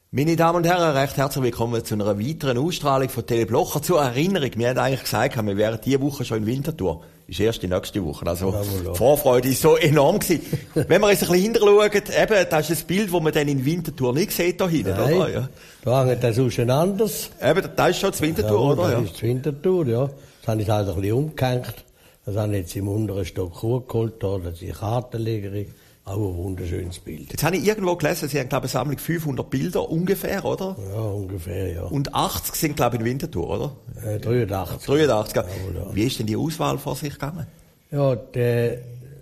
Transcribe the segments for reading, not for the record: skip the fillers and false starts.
Meine Damen und Herren, recht herzlich willkommen zu einer weiteren Ausstrahlung von Tele Blocher. Zur Erinnerung, wir haben eigentlich gesagt, wir wären diese Woche schon in Winterthur. Ist erst die nächste Woche. Also, die Vorfreude ist so enorm gewesen. Wenn wir uns ein bisschen hinterschauen, eben, das ist ein Bild, das man dann in Winterthur nicht sieht, da hinten, oder? Ja. Da hängt das auseinander. Eben, das ist schon das Winterthur, ja, oder? Das ist das Winterthur, ja. Das habe ich halt ein bisschen umgehängt. Das habe ich jetzt im unteren Stock hochgeholt, da, das ist die Kartenlegerin. Auch ein wunderschönes Bild. Jetzt habe ich irgendwo gelesen, Sie haben, glaube ich, eine Sammlung 500 Bilder ungefähr, oder? Ja, ungefähr, ja. Und 80 sind, glaube ich, in Winterthur, oder? 83. 83, ja. Ja. Wie ist denn die Auswahl vor sich gegangen? Ja, die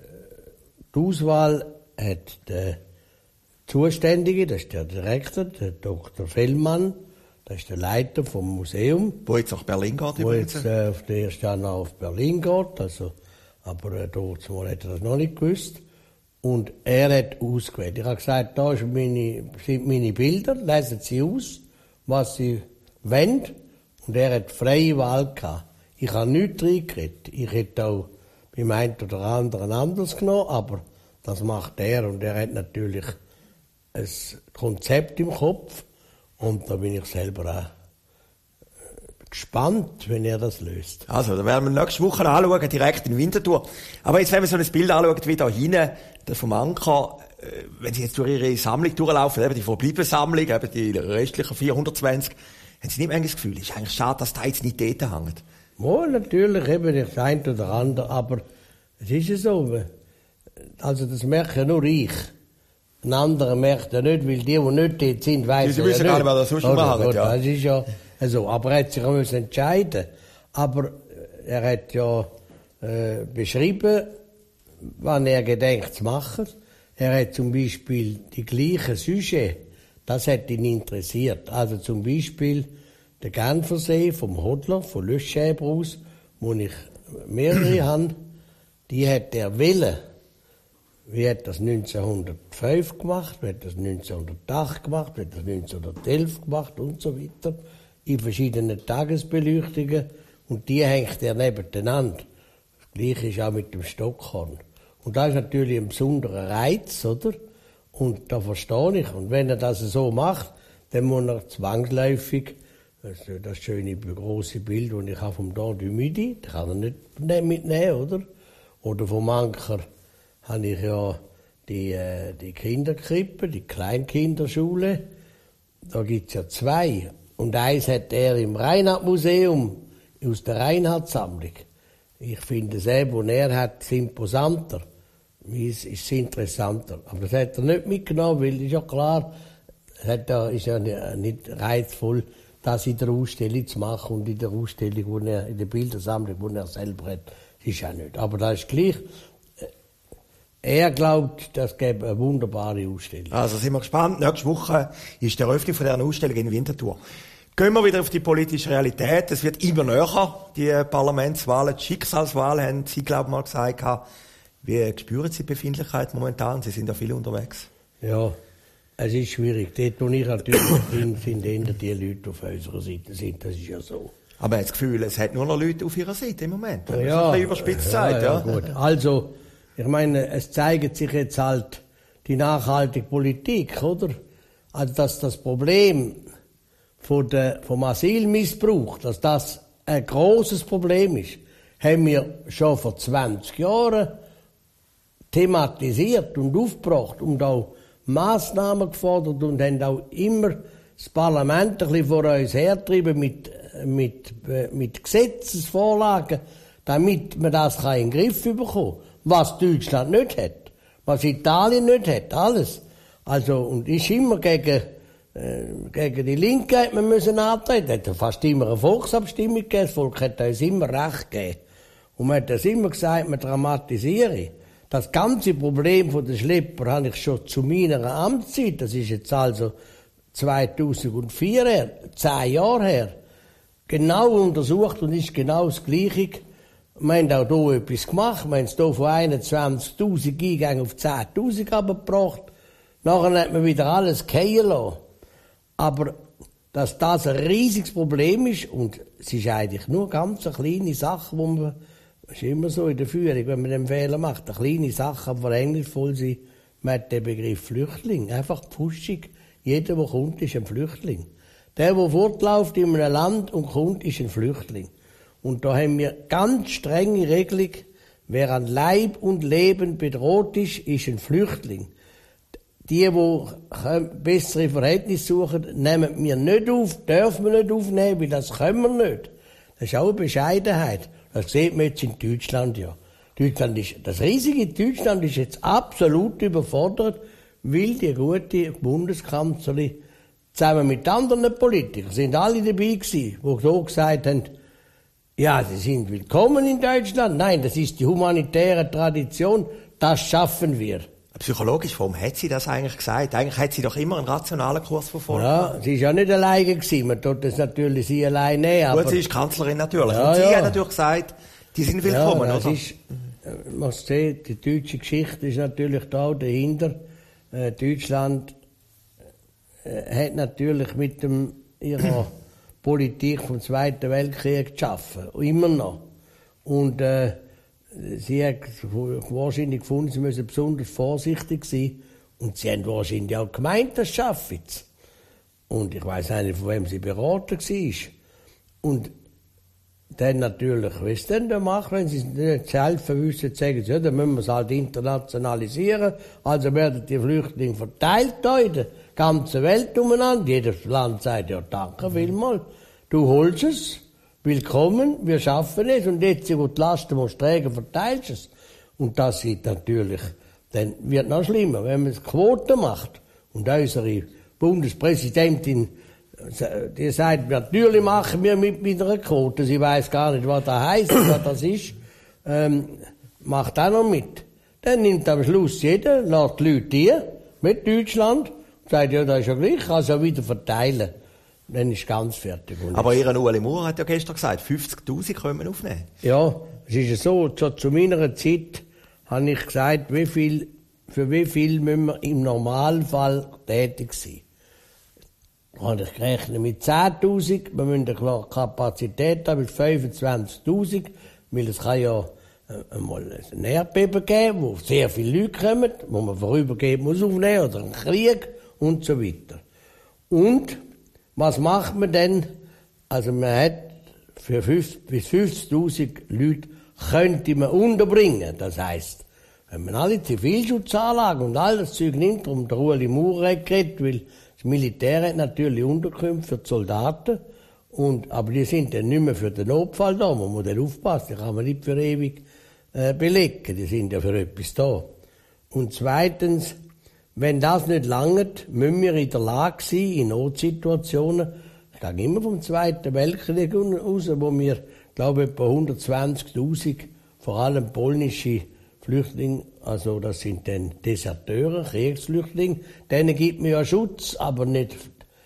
Auswahl hat der Zuständige, das ist der Direktor, der Dr. Fellmann, das ist der Leiter vom Museum. Wo jetzt nach Berlin geht, Wo übrigens. jetzt auf der ersten Jahr auf Berlin geht, also, aber dort hat er das noch nicht gewusst. Und er hat ausgewählt. Ich habe gesagt, da sind meine Bilder, lesen Sie aus, was Sie wollen. Und er hat freie Wahl gehabt. Ich habe nichts reingeredet. Ich hätte auch beim einen oder anderen anders genommen, aber das macht er. Und er hat natürlich ein Konzept im Kopf. Und da bin ich selber auch gespannt, wenn er das löst. Also, da werden wir nächste Woche anschauen, direkt in Winterthur. Aber jetzt, wenn wir so ein Bild anschauen, wie da hinten, der vom Anker, wenn Sie jetzt durch Ihre Sammlung durchlaufen, eben die verbliebene Sammlung, eben die restlichen 420, haben Sie nicht mehr das Gefühl, es ist eigentlich schade, dass da jetzt nicht dort hängt? Ja, natürlich, eben das eine oder andere, aber es ist ja so, also das merke nur ich. Ein anderer merkt ja nicht, weil die nicht dort sind, weiss Sie wissen gar nicht, wer das sonst machen, ja. Das ist ja so, aber er hat sich auch entscheiden. Aber er hat ja beschrieben, was er gedenkt zu machen. Er hat zum Beispiel die gleichen Sujets, das hat ihn interessiert. Also zum Beispiel der Genfersee vom Hodler, von Löschschäber aus, wo ich mehrere habe, die hat er wollen. Wie hat das 1905 gemacht, wie hat das 1908 gemacht, wie hat das 1911 gemacht und so weiter. In verschiedenen Tagesbeleuchtungen. Und die hängt er nebeneinander. Das Gleiche ist auch mit dem Stockhorn. Und das ist natürlich ein besonderer Reiz, oder? Und da verstehe ich. Und wenn er das so macht, dann muss er zwangsläufig, das schöne grosse Bild, das ich habe vom Don du Midi, das kann er nicht mitnehmen, oder? Oder vom Anker habe ich ja die Kinderkrippe, die Kleinkinderschule. Da gibt's ja zwei. Und eins hat er im Reinhard-Museum aus der Reinhard-Sammlung. Ich finde es was er hat, imposanter. Es ist interessanter. Aber das hat er nicht mitgenommen, weil ist ja klar, ist ja nicht reizvoll, das in der Ausstellung zu machen und in der Ausstellung, wo er, in der Bildersammlung, die er selber hat, ist ja nicht. Aber das ist gleich. Er glaubt, das gäbe eine wunderbare Ausstellung. Also sind wir gespannt. Nächste Woche ist die Eröffnung von dieser Ausstellung in Winterthur. Gehen wir wieder auf die politische Realität. Es wird immer näher, die Parlamentswahlen, die Schicksalswahlen, haben Sie, glaube ich, mal gesagt. Wie spüren Sie die Befindlichkeit momentan? Sie sind ja viel unterwegs. Ja, es ist schwierig. Dort, wo ich natürlich bin, sind eher die Leute auf unserer Seite sind. Das ist ja so. Aber man hat das Gefühl, es hat nur noch Leute auf Ihrer Seite im Moment. Das ja, ist ein bisschen überspitzt gesagt, ja. Gut. Also, ich meine, es zeigt sich jetzt halt die nachhaltige Politik, oder? Also, dass das Problem vom Asylmissbrauch, dass das ein grosses Problem ist, haben wir schon vor 20 Jahren thematisiert und aufgebracht und auch Massnahmen gefordert und haben auch immer das Parlament ein bisschen vor uns hergetrieben mit Gesetzesvorlagen, damit man das in den Griff bekommen kann. Was Deutschland nicht hat, was Italien nicht hat, alles. Also, und ist immer gegen die Linke hat man müssen antreten. Es hat fast immer eine Volksabstimmung gegeben. Das Volk hat uns immer recht gegeben. Und man hat das immer gesagt, man dramatisiere. Das ganze Problem von den Schlepper habe ich schon zu meiner Amtszeit, das ist jetzt also 2004 her, 10 Jahre her, genau untersucht und ist genau das Gleiche. Wir haben auch hier etwas gemacht. Wir haben es hier von 21.000 Eingängen auf 10.000 abgebracht. Nachher hat man wieder alles fallen lassen. Aber dass das ein riesiges Problem ist, und es ist eigentlich nur ganz eine kleine Sache, wo man, das ist immer so in der Führung, wenn man den Fehler macht, eine kleine Sache, aber verhängnisvoll sind, man hat den Begriff Flüchtling, einfach pfuschig Jeder, der kommt, ist ein Flüchtling. Der fortläuft in einem Land und kommt, ist ein Flüchtling. Und da haben wir ganz strenge Regelung. Wer an Leib und Leben bedroht ist ein Flüchtling. Die bessere Verhältnisse suchen, nehmen wir nicht auf, dürfen wir nicht aufnehmen, weil das können wir nicht. Das ist auch eine Bescheidenheit. Das sieht man jetzt in Deutschland ja. Das riesige Deutschland ist jetzt absolut überfordert, weil die gute Bundeskanzlerin zusammen mit anderen Politikern sind alle dabei gewesen, die so gesagt haben, ja, sie sind willkommen in Deutschland. Nein, das ist die humanitäre Tradition, das schaffen wir. Psychologisch, warum hat sie das eigentlich gesagt? Eigentlich hat sie doch immer einen rationalen Kurs verfolgt. Ja, sie ist ja nicht alleine gewesen. Man tut das natürlich sie alleine nehmen. Gut, sie ist Kanzlerin natürlich. Ja, und sie ja. hat natürlich gesagt, die sind willkommen, ja, oder? Man muss sehen, die deutsche Geschichte ist natürlich da dahinter. Deutschland hat natürlich mit ihrer Politik vom Zweiten Weltkrieg geschaffen. Immer noch. Und sie hat wahrscheinlich gefunden, sie müssen besonders vorsichtig sein. Und sie haben wahrscheinlich auch gemeint, das schaffe ich. Und ich weiss nicht, von wem sie beraten war. Und dann natürlich, was sie dann machen, wenn sie nicht helfen wissen, sagen sie, ja, dann müssen wir es halt internationalisieren. Also werden die Flüchtlinge verteilt da in der ganzen Welt umeinander. Jedes Land sagt, ja, danke vielmals. Du holst es, willkommen, wir schaffen es. Und jetzt, wo die Lasten musst tragen, verteilst es. Und das ist natürlich, dann wird noch schlimmer, wenn man es Quoten macht. Und unsere Bundespräsidentin, die sagt, natürlich machen wir mit einer Quote. Sie weiß gar nicht, was das heisst, was das ist. Macht auch noch mit. Dann nimmt am Schluss jeder, lässt die Leute hier, mit Deutschland, und sagt, ja, das ist ja gleich, also wieder verteilen. Dann ist ganz fertig. Aber Ihren Ueli Maurer hat ja gestern gesagt, 50'000 können wir aufnehmen. Ja, es ist ja so, zu meiner Zeit habe ich gesagt, für wie viel müssen wir im Normalfall tätig sein. Habe ich gerechnet mit 10'000, wir müssen eine Kapazität haben mit 25'000, weil es kann ja einmal ein Erdbeben geben, wo sehr viele Leute kommen, wo man vorübergehend muss aufnehmen, oder einen Krieg und so weiter. Und was macht man denn? Also man hat für 50 bis 50'000 Leute könnte man unterbringen. Das heisst, wenn man alle Zivilschutzanlagen und all das Zeug nimmt, um der Ueli Maurer geredet, weil das Militär hat natürlich Unterkünfte für die Soldaten, aber die sind dann nicht mehr für den Notfall da, man muss dann aufpassen, die kann man nicht für ewig belegen, die sind ja für etwas da. Und zweitens, wenn das nicht langt, müssen wir in der Lage sein, in Notsituationen, ich gehe immer vom Zweiten Weltkrieg raus, wo wir, glaube ich, etwa 120'000, vor allem polnische Flüchtlinge, also das sind dann Deserteure, Kriegsflüchtlinge, denen gibt man ja Schutz, aber nicht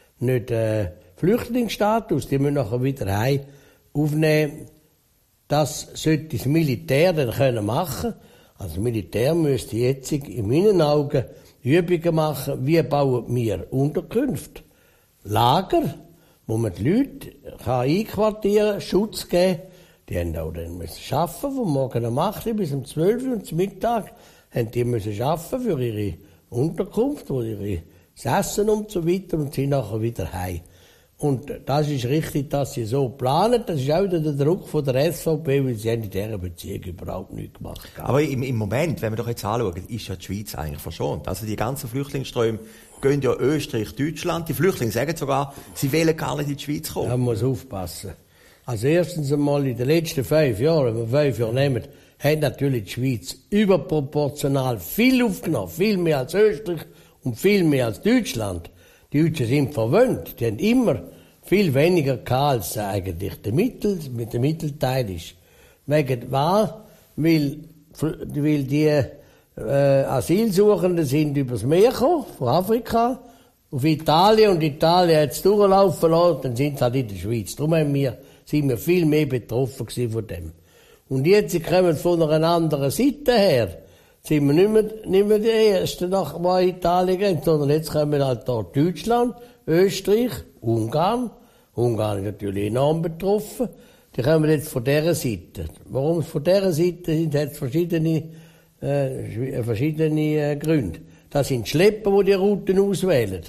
Flüchtlingsstatus, die müssen nachher wieder heim aufnehmen. Das sollte das Militär dann können machen. Also das Militär müsste jetzt in meinen Augen Übungen machen, wie bauen wir Unterkünfte, Lager, wo man die Leute einquartieren, Schutz geben. Die haben auch dann müssen arbeiten, von morgen um 8 Uhr bis um 12 Uhr und zum Mittag haben die müssen arbeiten für ihre Unterkunft, für ihre Essen und so weiter und sind nachher wieder heim. Und das ist richtig, dass sie so planen. Das ist auch wieder der Druck von der SVP, weil sie haben in dieser Beziehung überhaupt nichts gemacht. Aber im Moment, wenn wir doch jetzt anschauen, ist ja die Schweiz eigentlich verschont. Also die ganzen Flüchtlingsströme gehen ja Österreich, Deutschland. Die Flüchtlinge sagen sogar, sie wollen gar nicht in die Schweiz kommen. Man muss aufpassen. Also erstens einmal in den letzten 5 Jahren, wenn wir 5 Jahre nehmen, hat natürlich die Schweiz überproportional viel aufgenommen. Viel mehr als Österreich und viel mehr als Deutschland. Die Deutschen sind verwöhnt. Die haben immer viel weniger gehabt, als eigentlich der Mittelteil ist. Wegen was? Weil die Asylsuchenden sind übers Meer gekommen, von Afrika, auf Italien, und Italien hat es durchlaufen lassen, dann sind sie halt in der Schweiz. Darum sind wir viel mehr betroffen gewesen von dem. Und jetzt kommen von einer anderen Seite her. Sind wir nicht mehr die Ersten, nach Italien gehen, sondern jetzt kommen halt da Deutschland, Österreich, Ungarn. Ungarn ist natürlich enorm betroffen. Die kommen jetzt von dieser Seite. Warum es von dieser Seite sind, hat es verschiedene Gründe. Das sind Schlepper, die Routen auswählen.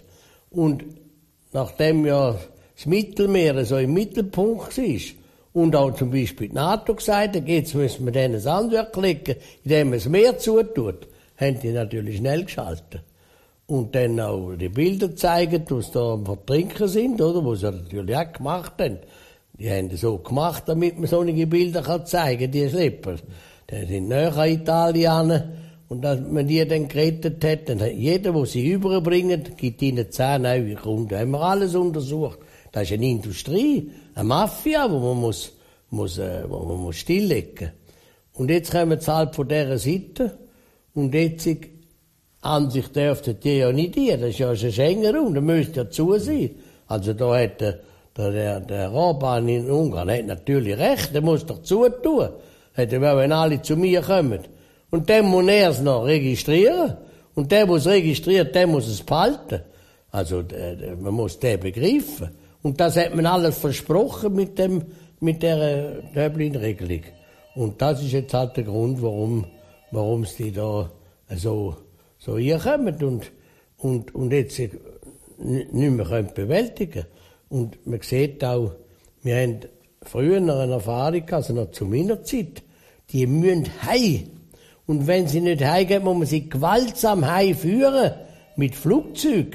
Und nachdem ja das Mittelmeer so im Mittelpunkt ist und auch zum Beispiel die NATO gesagt hat, jetzt müssen wir denen das Handwerk legen, indem man das Meer zutut, haben die natürlich schnell geschaltet. Und dann auch die Bilder zeigen, was da am Vertrinken sind, oder? Was sie natürlich auch gemacht haben. Die haben das so gemacht, damit man solche Bilder zeigen kann, die Schlepper. Die sind näher an Italien. Und als man die dann gerettet hat, dann hat jeder, der sie überbringt, gibt ihnen 10 neue Kunden. Da haben wir alles untersucht. Das ist eine Industrie, eine Mafia, wo man muss stilllegen. Und jetzt kommen sie halt von dieser Seite. Und jetzt, an sich dürften die ja nicht hier. Das ist ja ein Schengen Raum, da müsste ja zu sein. Also da hat der Orban in Ungarn hat natürlich recht, der muss doch zutun. Hätte er, wenn alle zu mir kommen. Und dann muss er es noch registrieren. Und der, der es registriert, der muss es behalten. Also, man muss den begreifen. Und das hat man alles versprochen mit der Dublin-Regelung. Und das ist jetzt halt der Grund, warum sie da so hier kommen und jetzt nicht mehr bewältigen können. Und man sieht auch, wir haben früher eine Erfahrung, also noch zu meiner Zeit, die müssen heim. Und wenn sie nicht heimgehen, muss man sie gewaltsam heimführen, mit Flugzeug,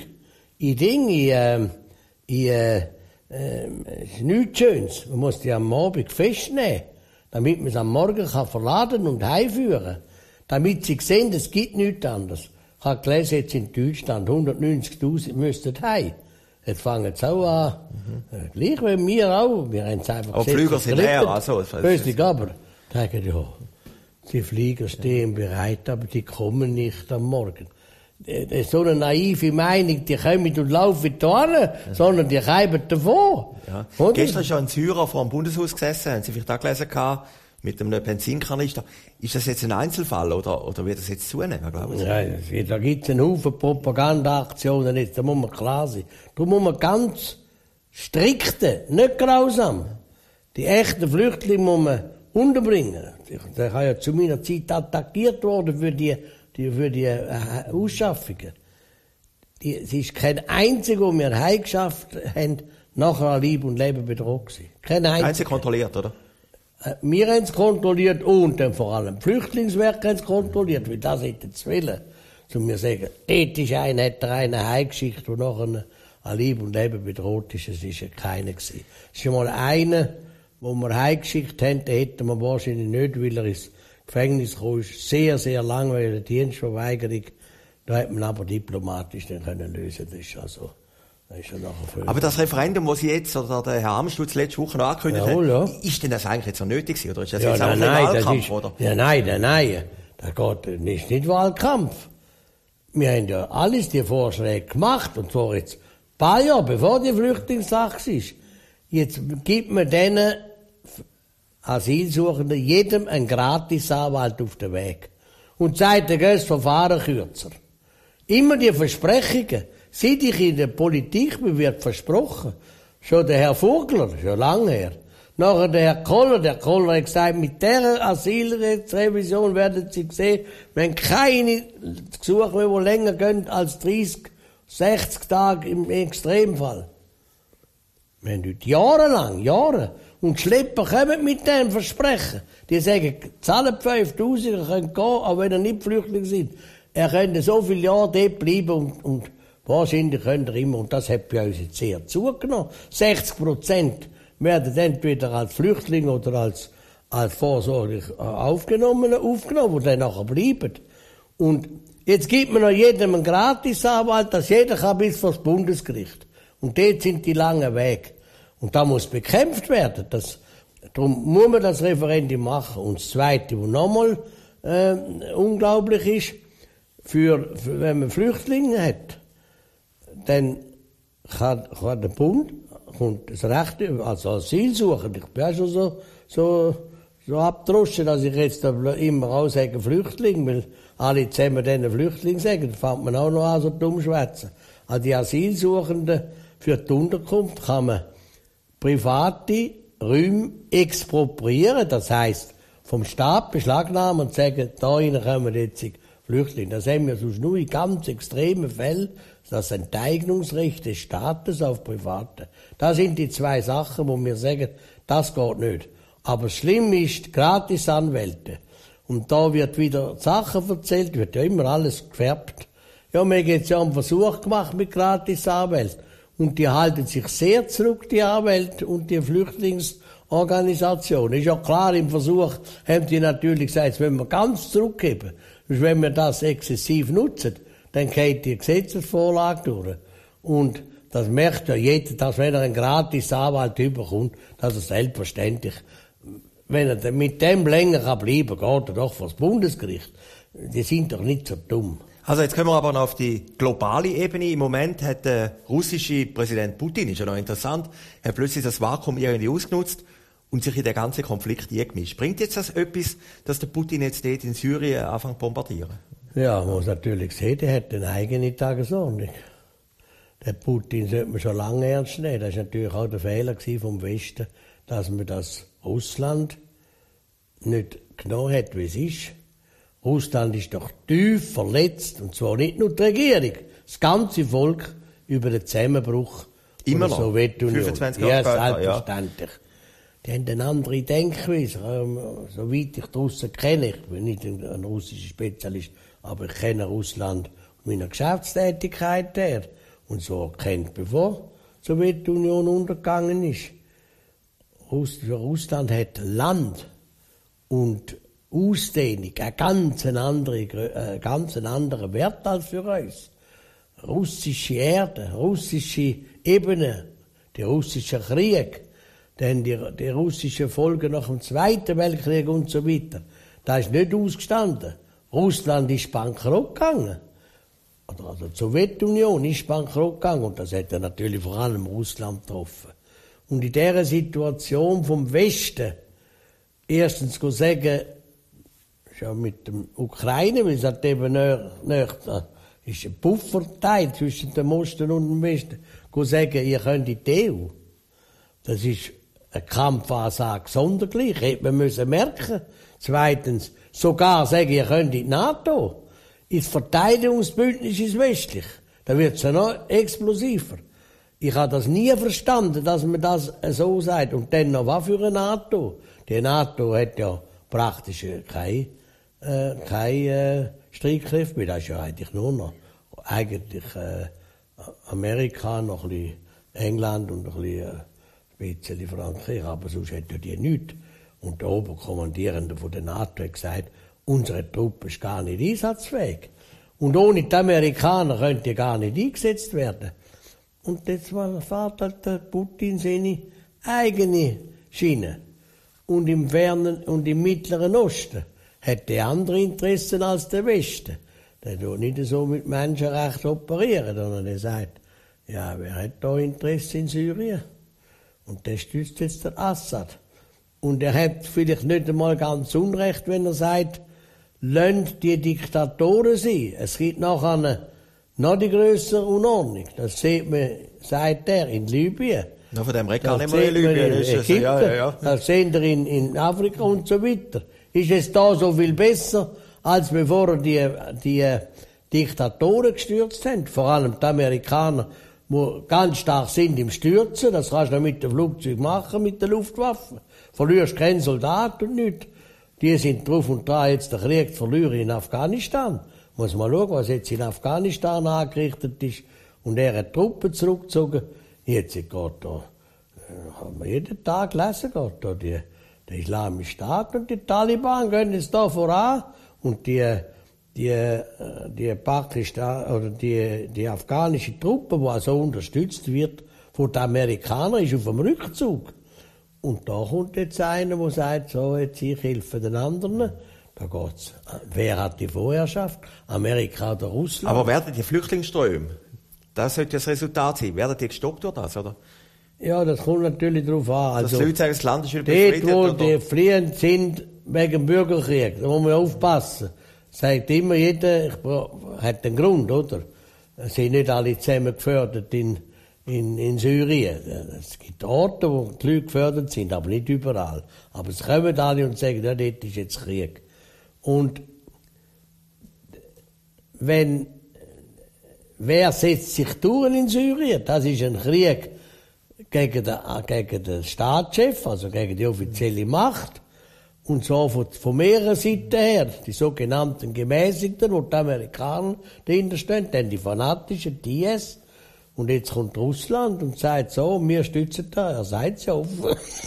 ist nichts Schönes. Man muss die am Abend festnehmen, damit man es am Morgen verladen und heimführen. Damit sie sehen, es gibt nichts anderes. Ich habe gelesen, jetzt in Deutschland 190.000 müssten heim. Jetzt fangen sie auch an. Gleich wie wir auch. Wir haben es einfach aber Flüger sind leer, also. Plötzlich aber, sagen ja, die Flieger stehen bereit, aber die kommen nicht am Morgen. Das ist so eine naive Meinung, die kommen und laufen hin, sondern die reiben davon. Ja. Gestern ist ja ein Syrer vor dem Bundeshaus gesessen, haben Sie vielleicht auch gelesen gehabt, mit einem Benzinkanister. Ist das jetzt ein Einzelfall oder wird das jetzt zunehmen, glauben Sie? Ja, da gibt es einen Haufen Propagandaaktionen jetzt, da muss man klar sein. Darum muss man ganz strikte, nicht grausam, die echten Flüchtlinge muss man unterbringen. Der kann ja zu meiner Zeit attackiert worden für die Ausschaffungen. Es ist kein einziger, den wir heimgeschafft haben, nachher an Leib und Leben bedroht gewesen. Kein einziger. Einzig kontrolliert, oder? Wir haben es kontrolliert und dann vor allem Flüchtlingswerk haben es kontrolliert, weil das hätte zu wollen. So wir sagen, dort ist hat er eine Heimgeschichte, die nachher an Leib und Leben bedroht ist. Es ist ja keiner gewesen. Es ist schon mal einer, wo wir heimgeschickt haben, den hätten wir wahrscheinlich nicht, weil er ins Gefängnis gekommen ist. Sehr, sehr langweilige Dienstverweigerung. Da hat man aber diplomatisch dann können lösen. Das ist also, das ist ja nachher aber das Referendum, das Sie jetzt, oder der Herr Amstutz letzte Woche noch angekündigt hat, ist denn das eigentlich jetzt noch nötig gewesen? Oder ist das jetzt auch ein Wahlkampf, oder? Ja, nein. Das ist nicht Wahlkampf. Wir haben ja alles die Vorschläge gemacht, und zwar jetzt ein paar Jahre, bevor die Flüchtlingssache ist. Jetzt gibt man denen Asylsuchenden jedem einen Gratisanwalt auf den Weg. Und sagt, dann geht das Verfahren kürzer. Immer die Versprechungen. Seit ich in der Politik bin, wird versprochen. Schon der Herr Vogler, schon lange her. Nachher der Herr Koller hat gesagt, mit dieser Asylrechtsrevision werden Sie sehen, wenn keine Gesuche mehr, die länger gehen als 30, 60 Tage im Extremfall. Wir haben heute Jahre. Und Schlepper kommen mit dem Versprechen. Die sagen, zahlen 5'000, ihr könnt gehen, auch wenn ihr nicht Flüchtling seid. Er könnte so viele Jahre dort bleiben und wahrscheinlich könnt ihr immer, und das hat bei uns jetzt sehr zugenommen. 60% werden entweder als Flüchtling oder als vorsorglich aufgenommen, die dann nachher bleiben. Und jetzt gibt man noch jedem einen Gratisanwalt, dass jeder kann bis vor das Bundesgericht. Und dort sind die langen Wege. Und da muss bekämpft werden. Darum muss man das Referendum machen. Und das Zweite, was nochmal unglaublich ist, wenn man Flüchtlinge hat, dann kann der Bund kommt das Recht, also Asylsuchend. Ich bin auch schon so abgedroschen, dass ich jetzt immer auch sage Flüchtling, weil alle zusammen diesen Flüchtling sagen, da fängt man auch noch an, so dumm schwätzen. Also die Asylsuchenden für die Unterkunft kann man private Räume expropriieren, das heisst vom Staat beschlagnahmen und sagen, da rein kommen jetzt Flüchtlinge. Das haben wir sonst nur in ganz extremen Fällen, das Enteignungsrecht des Staates auf Private. Das sind die zwei Sachen, wo wir sagen, das geht nicht. Aber schlimm ist, Gratisanwälte. Und da wird wieder Sachen erzählt, wird ja immer alles gefärbt. Ja, mir hat jetzt ja einen Versuch gemacht mit Gratisanwälten. Und die halten sich sehr zurück, die Anwälte und die Flüchtlingsorganisationen. Ist ja klar, im Versuch haben die natürlich gesagt, jetzt wollen wir ganz zurückgeben. Und wenn wir das exzessiv nutzen, dann geht die Gesetzesvorlage durch. Und das merkt ja jeder, dass wenn er einen Gratisanwalt überkommt, dass er selbstverständlich, wenn er mit dem länger bleiben kann, geht er doch vor das Bundesgericht. Die sind doch nicht so dumm. Also jetzt kommen wir aber noch auf die globale Ebene. Im Moment hat der russische Präsident Putin, ist ja noch interessant, hat plötzlich das Vakuum irgendwie ausgenutzt und sich in den ganzen Konflikt eingemischt. Bringt jetzt das etwas, dass der Putin jetzt dort in Syrien anfängt zu bombardieren? Ja, man muss natürlich sehen, der hat eine eigene Tagesordnung. Der Putin sollte man schon lange ernst nehmen. Das war natürlich auch der Fehler vom Westen, dass man das Russland nicht genommen hat, wie es ist. Russland ist doch tief verletzt, und zwar nicht nur die Regierung, das ganze Volk über den Zusammenbruch immer der noch. Sowjetunion. 25 Jahre später, selbstverständlich. Ja. Die haben eine andere Denkweise, soweit ich die Russen kenne. Ich bin nicht ein russischer Spezialist, aber ich kenne Russland meiner Geschäftstätigkeit her. Und so kennt, bevor die Sowjetunion untergegangen ist. Russland hat Land und Ausdehnung, ein ganz anderer Wert als für uns. Russische Erde, russische Ebene, der russische Krieg, dann die russischen Folgen nach dem Zweiten Weltkrieg und so weiter. Das ist nicht ausgestanden. Russland ist bankrott gegangen. Also die Sowjetunion ist bankrott gegangen und das hat ja natürlich vor allem Russland getroffen. Und in dieser Situation vom Westen, erstens zu sagen, schon mit dem Ukraine, weil es hat eben nicht ist ein Pufferteil zwischen dem Osten und dem Westen, zu sagen, ihr könnt in die EU. Das ist eine Kampfansage sondergleich, hätte man müssen merken. Zweitens, sogar sagen, ihr könnt in die NATO. Ins Verteidigungsbündnis ist westlich. Da wird es ja noch explosiver. Ich habe das nie verstanden, dass man das so sagt. Und dann noch was für eine NATO? Die NATO hat ja praktisch keine Streitkräfte mehr. Das ist ja eigentlich nur noch Amerika, noch ein bisschen England und ein bisschen Frankreich. Aber sonst hat ja die nichts. Und der Oberkommandierende von der NATO hat gesagt, unsere Truppe ist gar nicht einsatzfähig. Und ohne die Amerikaner könnte die gar nicht eingesetzt werden. Und jetzt fährt halt der Putin seine eigene Schiene. Und im Fernen und im Mittleren Osten hat er andere Interessen als der Westen. Der tut nicht so mit Menschenrechten operieren, sondern er sagt, ja, wer hat da Interesse in Syrien? Und der stützt jetzt der Assad. Und er hat vielleicht nicht einmal ganz Unrecht, wenn er sagt, lasst die Diktatoren sein. Es gibt nachher noch die grössere Unordnung. Das sieht man, sagt er, in Libyen. Ja, von dem redet gar nicht mehr in Libyen. Ägypten, ja. Das sehen wir in Afrika und so weiter. Ist es da so viel besser, als bevor die Diktatoren gestürzt haben? Vor allem die Amerikaner, die ganz stark sind im Stürzen. Das kannst du mit dem Flugzeug machen, mit der Luftwaffe. Verlierst keinen Soldat und nichts. Die sind drauf und dran, jetzt den Krieg zu verlieren in Afghanistan. Muss mal schauen, was jetzt in Afghanistan angerichtet ist. Und er hat Truppen zurückgezogen. Jetzt geht da, haben wir jeden Tag gelesen, geht da der Islamische Staat und die Taliban gehen jetzt da voran. Und die Pakistan, oder die afghanische Truppe, die also unterstützt wird von den Amerikanern, ist auf dem Rückzug. Und da kommt jetzt einer, der sagt, so, jetzt ich helfe den anderen. Da geht's. Wer hat die Vorherrschaft? Amerika oder Russland? Aber werden die Flüchtlingsströme, das sollte das Resultat sein, werden die gestoppt durch das, oder? Ja, das kommt natürlich darauf an. Also, das sagen, das Land ist wieder befriedet, dort, wo die fliehend sind wegen dem Bürgerkrieg, da muss man aufpassen. Sagt immer jeder, hat einen Grund, oder? Es sind nicht alle zusammen gefördert in Syrien. Es gibt Orte, wo die Leute gefördert sind, aber nicht überall. Aber es kommen alle und sagen, ja, dort ist jetzt Krieg. Und wer setzt sich durch in Syrien? Das ist ein Krieg gegen den Staatschef, also gegen die offizielle Macht. Und zwar von mehreren Seiten her. Die sogenannten Gemäßigten, wo die Amerikaner dahinter stehen, dann die Fanatischen, die IS. Und jetzt kommt Russland und sagt so, wir stützen da, er sagt es ja offen.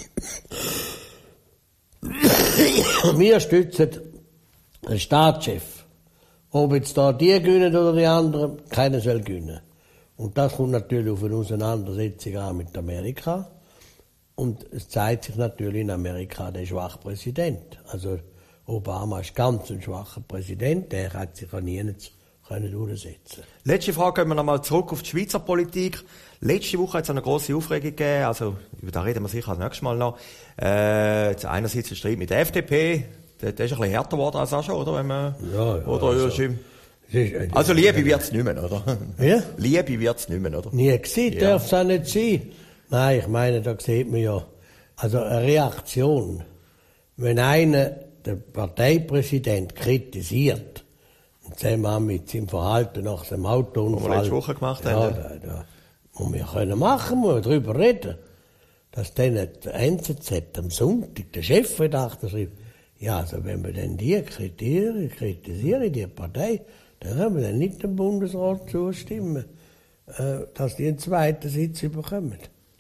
Wir stützen den Staatschef. Ob jetzt da die gewinnen oder die anderen, keiner soll gewinnen. Und das kommt natürlich auf eine Auseinandersetzung an mit Amerika. Und es zeigt sich natürlich in Amerika der schwache Präsident. Also Obama ist ganz ein schwacher Präsident, der hat sich an nirgends durchsetzen. Letzte Frage, gehen wir nochmal zurück auf die Schweizer Politik. Letzte Woche hat es eine grosse Aufregung gegeben, also über da reden wir sicher das nächste Mal noch. Einerseits der Streit mit der FDP, der ist ein bisschen härter geworden als auch schon, oder? Wenn man, ja, oder also, also Liebe wird's nicht mehr, oder? Ja? Liebe wird's nicht mehr, oder? Nie gesehen, Ja. darf es auch nicht sein. Nein, ich meine, da sieht man ja, also eine Reaktion, wenn einer den Parteipräsident kritisiert, zusammen mit seinem Verhalten nach dem Autounfall. Was wir letzte Woche gemacht haben. Ja, muss wir können machen, muss wir darüber reden. Dass dann der NZZ am Sonntag, der Chefredakteur schreibt, ja, also wenn wir dann die kritisieren, die Partei, dann können wir dann nicht dem Bundesrat zustimmen, dass die einen zweiten Sitz bekommen.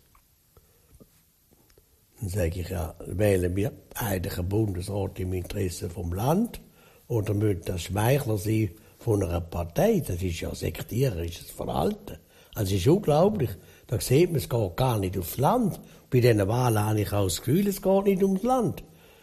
Dann sage ich, ja, wählen wir eigentlich einen Bundesrat im Interesse vom Land oder müssen das Schmeichler sein von einer Partei? Das ist ja sektierisches Verhalten. Also es ist unglaublich. Da sieht man, es geht gar nicht aufs Land. Bei diesen Wahlen habe ich auch das Gefühl, es geht nicht ums Land.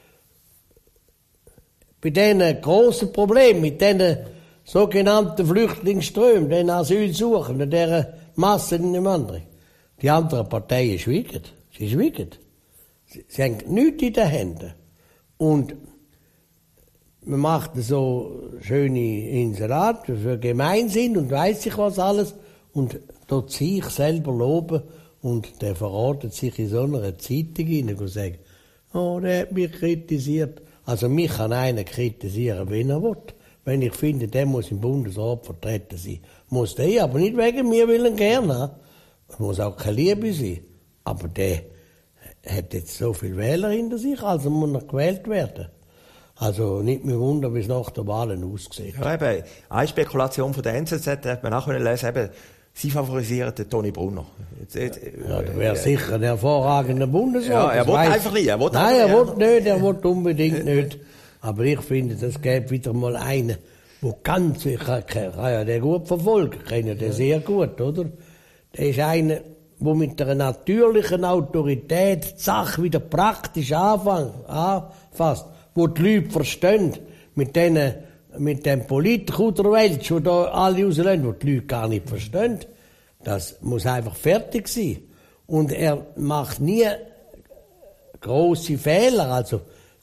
Bei diesen grossen Problemen, mit diesen sogenannten Flüchtlingsströmen, den Asylsuchenden, dieser Masse in dem anderen. Die anderen Parteien schweigen. Sie schweigen. Sie haben nichts in den Händen. Und man macht so schöne Inserate für Gemeinsinn und weiss ich was alles und dort sich selber loben und der verratet sich in so einer Zeitung hinein und sagt, oh, der hat mich kritisiert. Also mich kann einer kritisieren, wenn er will. Wenn ich finde, der muss im Bundesrat vertreten sein. Muss der, aber nicht wegen mir, will ihn gerne haben. Es muss auch keine Liebe sein. Aber der hat jetzt so viele Wähler hinter sich, also muss er gewählt werden. Also nicht mehr wundern, wie es nach der Wahlen aussieht. Ja, eben, eine Spekulation von der NZZ hat man auch lesen, eben, sie favorisieren den Toni Brunner. Ja, der wäre sicher ein hervorragender Bundesrat. Ja, er will einfach nicht. Er will nicht, er will unbedingt nicht. Aber ich finde, das gäbe wieder mal einen, der ganz, ich kann ja den gut verfolgen, ich kenne den sehr gut, oder? Der ist einer, der mit einer natürlichen Autorität die Sache wieder praktisch anfasst, wo die Leute verstehen, mit dem Politkuderwelsch, wo da alle rauslösen, wo die Leute gar nicht verstehen. Das muss einfach fertig sein. Und er macht nie grosse Fehler, also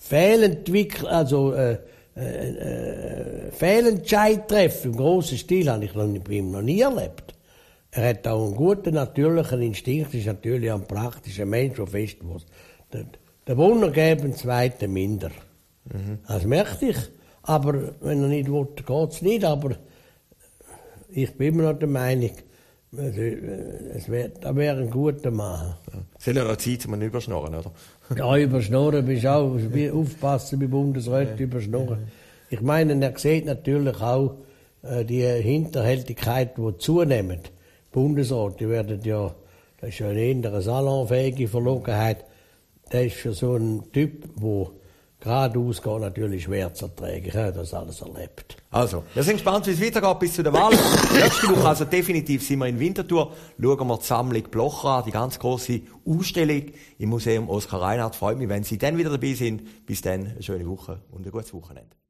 Fehlentscheid treffen im grossen Stil habe ich bei ihm noch nie erlebt. Er hat auch einen guten natürlichen Instinkt, ist natürlich ein praktischer Mensch, der fest muss. Der Brunner gäbe einen zweiten minder. Das möchte ich. Aber wenn er nicht will, geht's nicht. Aber ich bin immer noch der Meinung, das wäre ein guter Mann. Es ist ja noch Zeit, um ihn überschnorren, oder? Ja, überschnorren bist auch, aufpassen bei Bundesräten, überschnorren. Ich meine, er sieht natürlich auch die Hinterhältigkeit, die zunehmen. Bundesrat, die werden ja, das ist ja eine eher salonfähige Verlogenheit. Der ist für so einen Typ, der geradeaus geht, natürlich schwer zu ertragen. Ich habe das alles erlebt. Also, wir sind gespannt, wie es weitergeht bis zu der Wahl. Nächste Woche, also definitiv sind wir in Winterthur. Schauen wir die Sammlung Blocher an, die ganz grosse Ausstellung im Museum Oskar Reinhardt. Freut mich, wenn Sie dann wieder dabei sind. Bis dann, eine schöne Woche und ein gutes Wochenende.